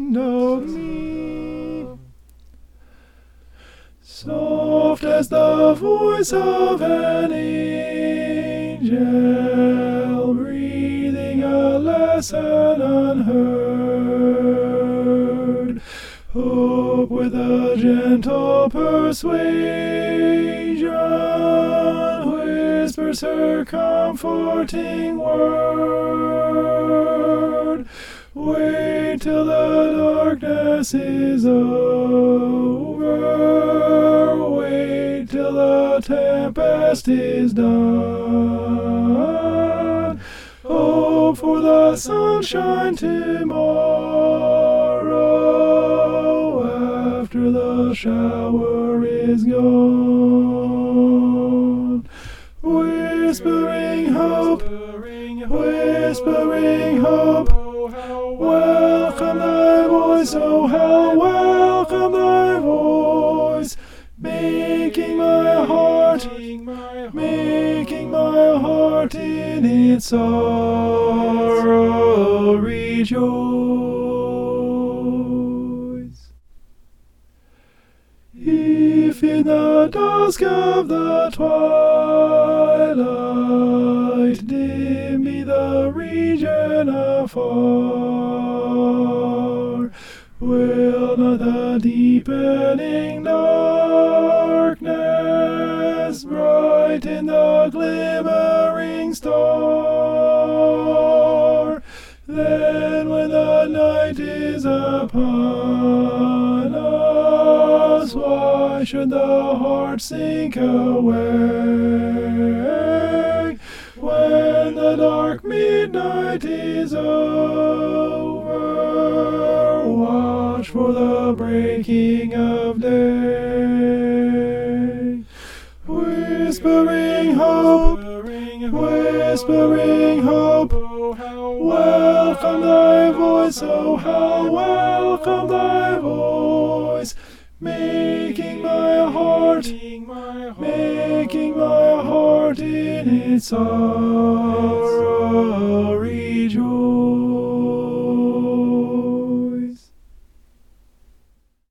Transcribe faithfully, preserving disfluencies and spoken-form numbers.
friend of me. Soft as the voice of an angel, breathing a lesson unheard. Hope with a gentle persuasion whispers her comforting word. Wait till the darkness is over. Wait till the tempest is done. Hope for the sunshine tomorrow after the shower is gone. Whispering hope, whispering hope, welcome thy voice, oh how welcome thy voice, making my heart, making my heart in its sorrow rejoice. If in the dusk of the twilight dim be the region afar, will not the deepening darkness brighten the glimmering star? Then when the night is upon us, why should the heart sink away? When the dark midnight is over, watch for the breaking of day. Whispering hope, whispering hope, welcome thy voice, oh how welcome thy voice, making my heart, making my heart in its sorrow rejoice.